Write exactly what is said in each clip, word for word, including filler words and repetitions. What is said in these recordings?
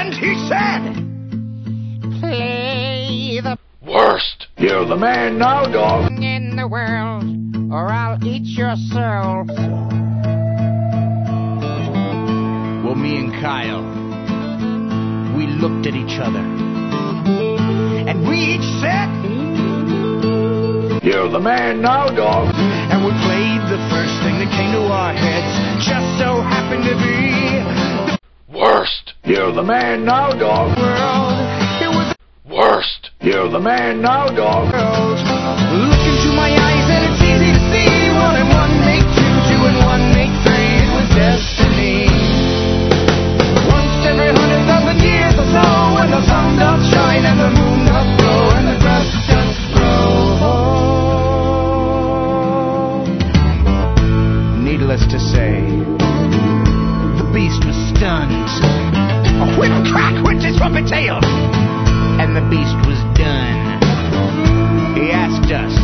And he said, play the worst. You're the man now, dog. in the world, or I'll eat your soul. Well, me and Kyle, we looked at each other, And we each said, You're the man now, dog. and we played the first thing that came to our heads. Just so happened to be Worst. You're the man now, dog. world. It was Worst. You're the man now, dog. world. Look into my eyes and it's easy to see. One and one make two, two and one make three. It was destiny. Once every hundred thousand years or so, when the sun does shine and the moon does glow and the grass does grow. Needless to say, the beast was stunned. A whip crack went his trumpet tail. And the beast was done. He asked us,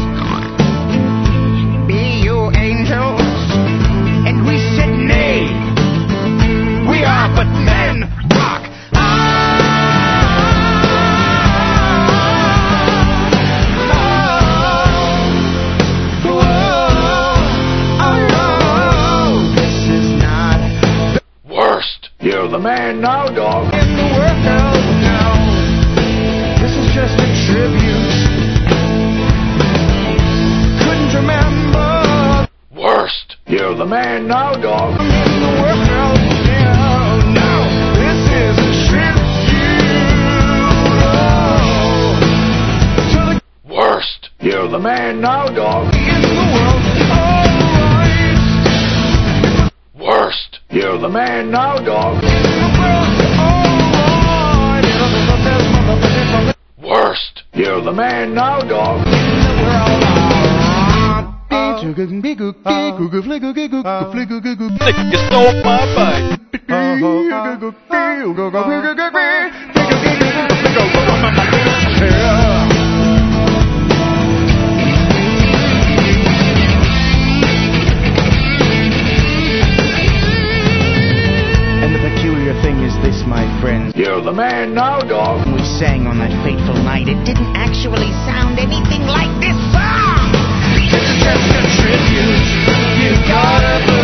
be you angels? And we said nay. We are but men. Rock. This is not Worst. You're the man now, dog. in the world now. This is just a tribute. Couldn't remember Worst. You're the man now, dog. in the world now. No, this is a tribute. To the Worst. You're the man now, dog. in the world. Alright. Worst. You're the man now, dog. In the world. Alright. Worst. You're the man now, dog. In the world. You stole my bike. And the peculiar thing is this, my friends. You're the man now, dog. When we sang on that fateful night, it didn't actually sound anything like this song. This is just a tribute. You gotta believe.